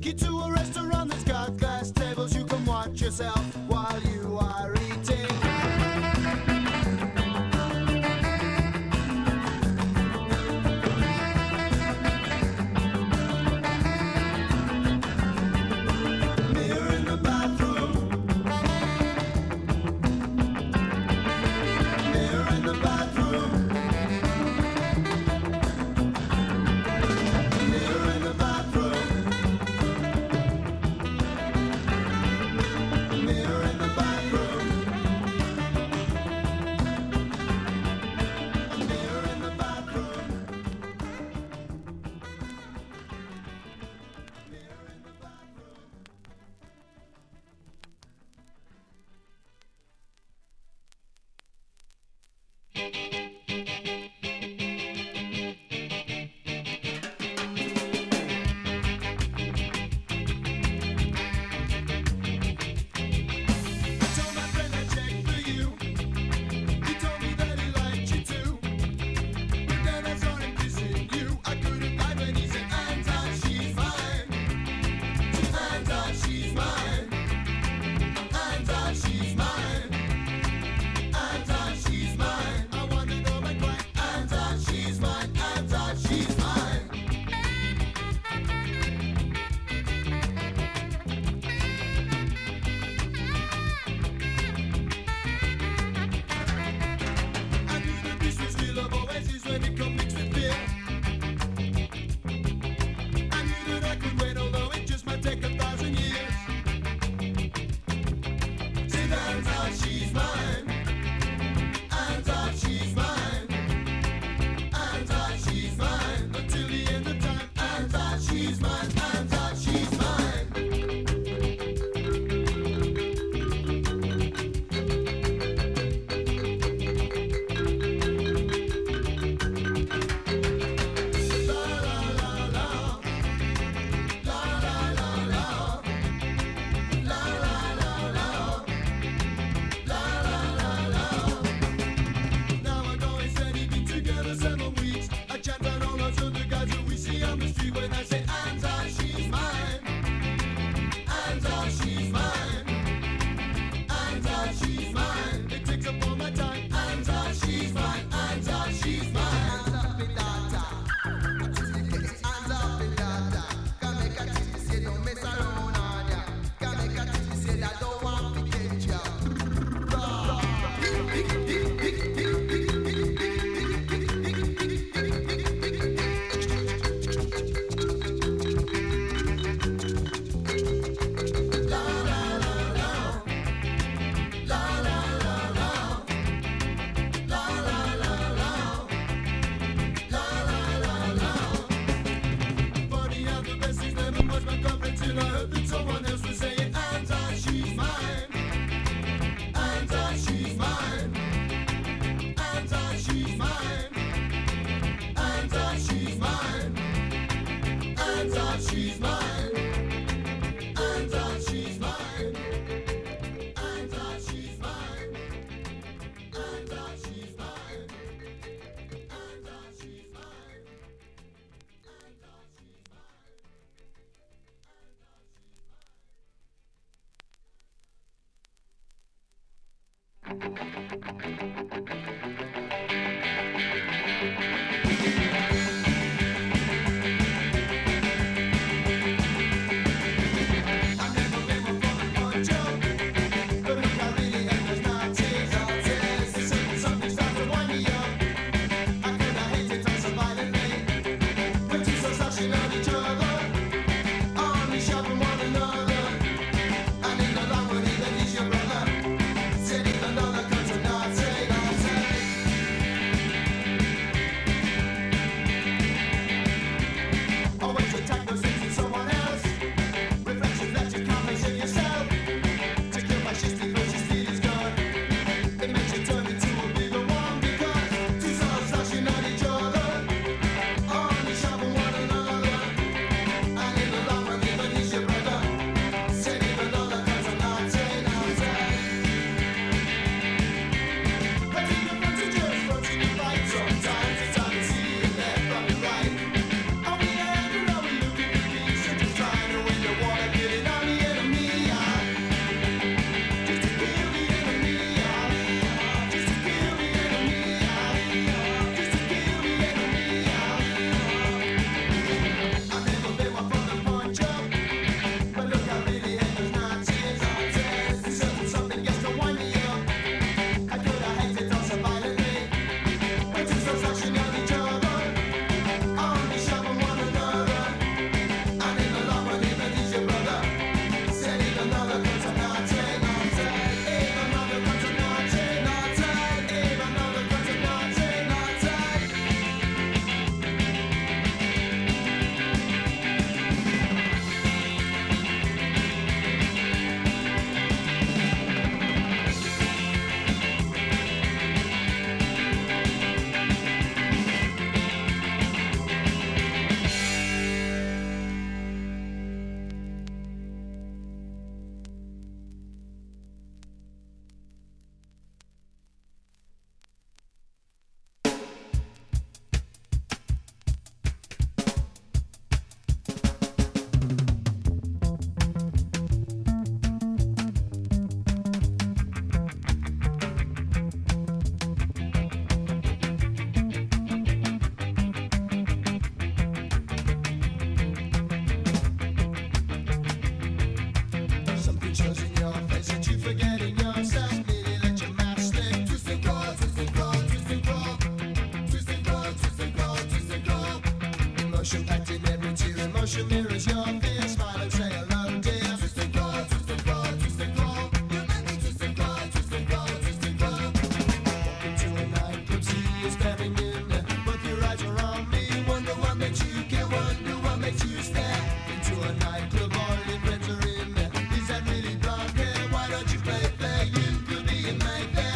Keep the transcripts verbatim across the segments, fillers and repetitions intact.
take you to a restaurant that's got glass tables. You can watch yourself while you are eating. Mirror in the bathroom. Mirror in the bathroom. Mirror in the bathroom. Mirror in the bathroom. Mirror in the bathroom. Mirror in the bathroom. I told my friend I checked for you. He told me that he liked you too. But then I started kissing you. I couldn't hide when he said, Anta, she's mine. Anta, she's mine. Anta, she's mine. Anta, she's mine. I wanna go back quiet. Anta, she's mine. Anta, she's mine. I knew that this was real love oasis when it come mixed with fear. I knew that I could wait, although it just might take a thousand years. Say Anta, she's mine. Anta, she's mine. Anta, she's mine. Until the end of time. Anta, she's mine. Anta, she's mine. La la la la. La la la la. La la la la. La la la la. Now I know he said he'd been together seven weeks. I chat on all those other guys who we see on the street when I say Anta, she's mine. Anta, she's mine. Anta, she's mine. It takes up all my time. Anta, she's mine. Anta, she's mine. La la la la. La la la la. La la la la. La la la la. Funny how the best things never was my comfort till I heard that someone else was saying Anta, she's mine. Anta, she's mine. Anta, she's mine. Anta, she's mine. Anta, she's mine. Anta, she's mine. Anta, she's mine. Anta, she's mine. Anta, she's mine. Anta, she's mine. reflection mirrors your fear. Smile and say hello, dear. Twist and call, twist and call, twist and call. You make me twist and call, twist and call, twist and call. Walk into a nightclub, see you staring in there. Both your eyes are on me. Wonder what makes you care, wonder what makes you stare. Into a nightclub, all your friends are in there. Is that really blonde hair? Why don't you play fair? You could be in Mayfair.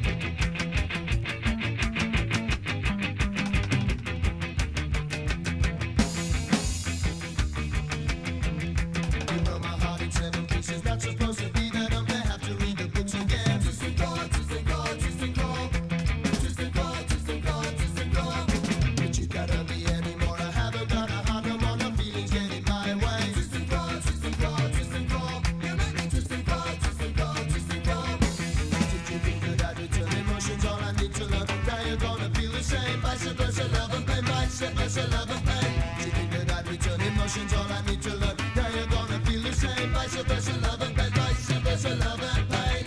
You know my heart in seven pieces. Not supposed to be that up there. Have to read the books again. Twist and call, twist and call, twist and call. Twist and call, twist and call, twist and call. But you gotta be anymore. I haven't got a heart no more. No feelings get in my way. Twist and call, twist and call, twist and call. You make me twist and call, twist and call, twist and call. Did you think that I'd return emotions? All I need to learn. Now you're gonna feel the same. Vice versa, love and pain. Vice versa, love and pain. Did you think that I'd return emotions? All I need to learn. Now you're gonna feel the same. Vice versa, love and pain. Vice versa, love and pain.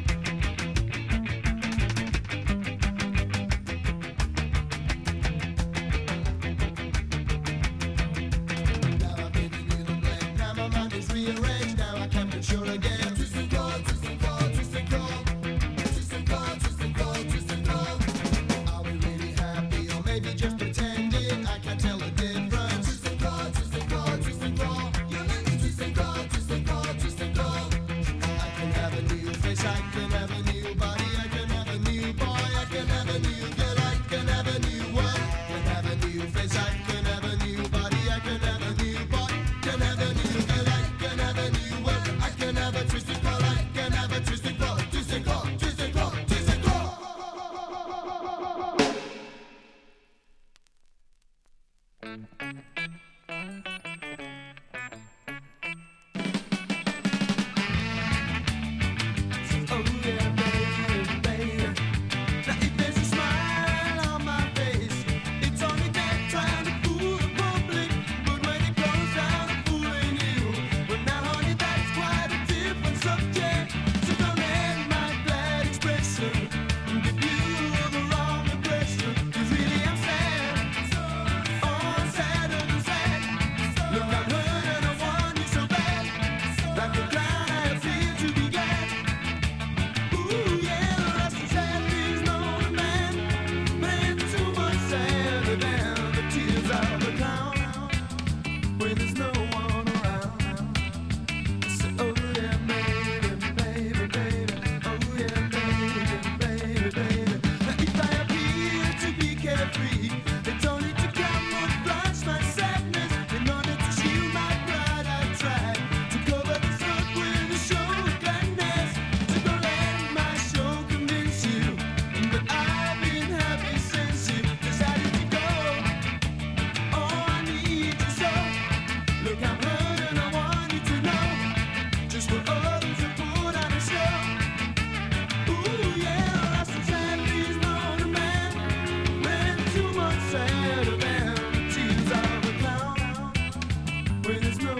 Now I'm giving you the blame. Now my mind is rearranged. Now I can't be sure again. Twist and call, twist and call, twist and call. Twist and call, twist and call, twist and call. Are we really happy or maybe just pretending? I can't tell the difference. Twist and call, twist and call, twist and call. You make me twist and call, twist and call, twist and call. I can have a new face, I can have a new body, I can have a new boy, I can have a new girl, I can have a new world. Can have a new face, I can have a new body, I can have a new boy, can have a new girl, I can have a new world. I can have a twist and call, I can have a twist and call, twist and call, twist and call, twist and call. Oh yeah, baby, baby. Now if there's a smile on my face, it's only them trying to fool the public. But when it goes down to fooling you, well now honey, that's quite a different subject. So don't let my glad expression give you the wrong impression. 'Cause really I'm sad, oh I'm sad and sad. Look, I'm hurt and I want you so bad. Like the clown I appear to be glad. Ooh yeah, the rest is sad things known to man. But ain't too much sadder than the tears of a clown when there's no one around. So oh yeah, baby, baby, baby. Oh yeah, baby, baby, baby. Now if I appear to be carefree, it's only to camouflage my sadness. In order to shield my pride, I try to cover this up with a show of gladness. So don't let my show convince you that I've been happy since you decided to go. Oh, I need you so. Look, I'm hurt and I want you to know just what others have put on a show. Ooh yeah, that's the sad things known to man. Man, too much sadder than the tears of a clown when there's no